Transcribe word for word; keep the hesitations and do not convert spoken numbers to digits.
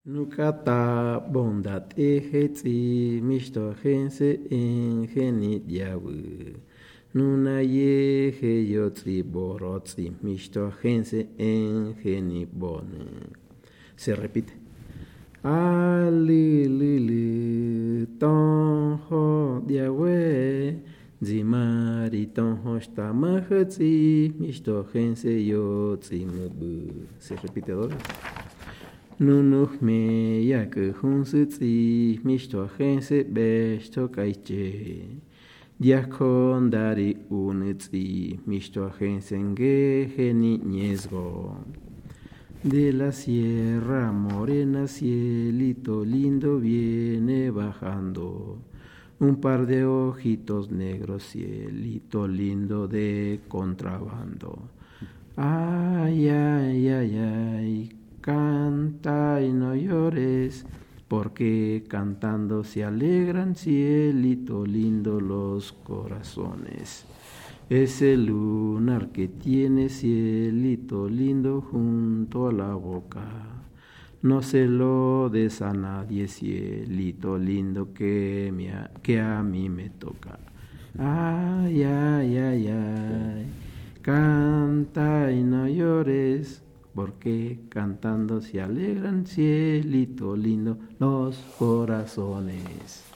Nukata bondat ehetzi mishtojense engenit yawu. Nuna yehe yotzi borotzi mishtojense engenit bone. Se repite. Ali lili tonjo diawe. Zimari tonjo stamajetzi mishtojense yotzi mubu. Se repite dos veces. Nunuj me yak hunsitzi mishtojense besto kaiche. Diakon dari unitzi mishtojense ngejeni niesgo. De la sierra morena cielito lindo viene bajando. Un par de ojitos negros, cielito lindo de contrabando. Ay, ay, ay, ay. Canta y no llores, porque cantando se alegran, cielito lindo, los corazones. Ese lunar que tiene, cielito lindo, junto a la boca. No se lo des a nadie, cielito lindo, que, me a, que a mí me toca. Ay, ay, ay, ay. Canta y no llores, porque cantando se alegran, cielito lindo, los corazones.